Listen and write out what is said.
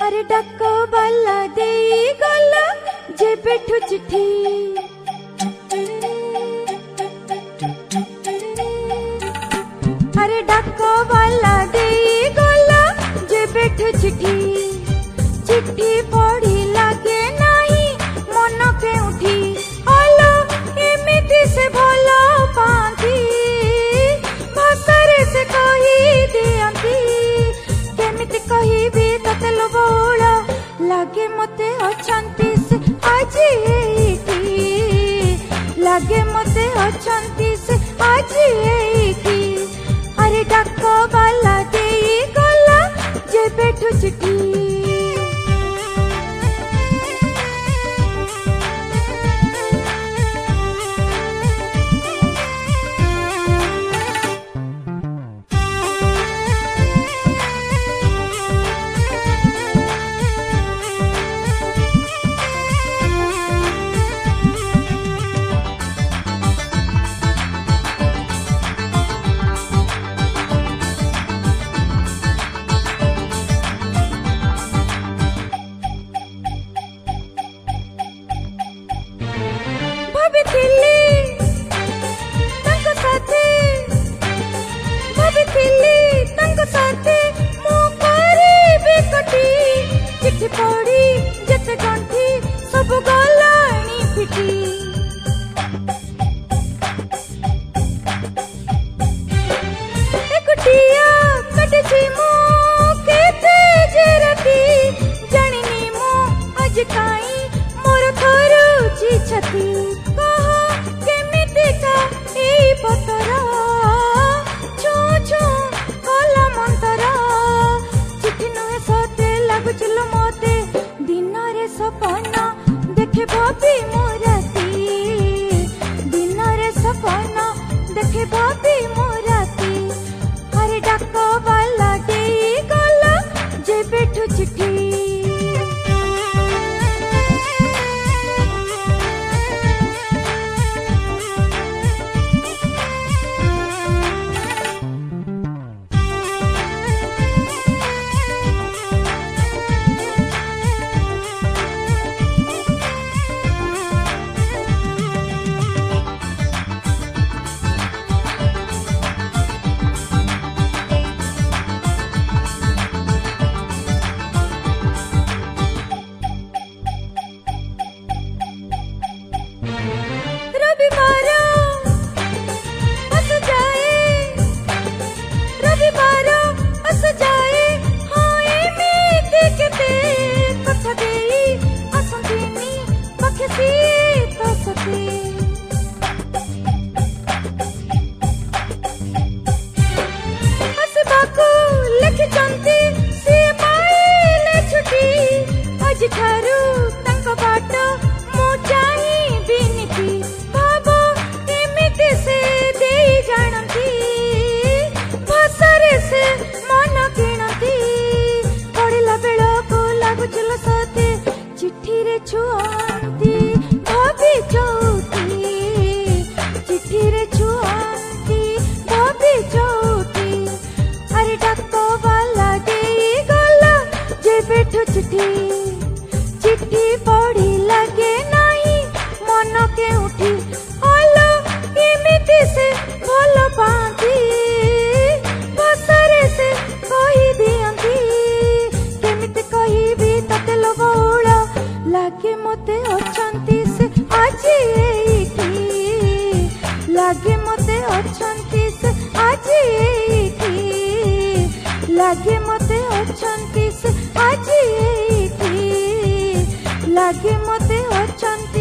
अरे डको बाला दे गला जे बैठू चिट्ठी अरे डको बाला दे गला जे बैठू चिट्ठी चिट्ठी पढ़ी लागे नहीं मन के उठी आलो एमिति से भलो पांती भाषारे से कही दियंती केमिति कहिबी तते लोबोल लागे मते अछंती से आज एठी लागे मते अछंती से आज एठी अरे डको बाला दे गला जे बैठू चिट्ठी चिट्ठी पढ़ी जते गंठी सब गलाणी फिटी एकुटिया कटची मो केते जेरती जानिनी मो आज काई मोर थरुची छती कह केमिति का एई पतर छू छू कला मंतर चिट्ठी नुहे सते लागुचलो मते दिन रे सपना देखे भाभी मोराती दिन रे सपना देखे भाभी मोराती अरे डको बाला दे गला जे बैठू चिट्ठी चिट्ठी रे छुआंती भाभी चौथी चिट्ठी रे छुआंती भाभी चौथी अरे डको बाला दे गला जे बैठू चिट्ठी चिट्ठी पढ़ी लागे नहीं मन के उठी आलो एमिति से भलो पांती भाषारे से कही दियंती केमिति कहिबी तते लोबोल लागे मते अछंती से आज एठी लागे मते अछंती से आज एठी लागे मते अछंती से आज एठी लागे मते अछंती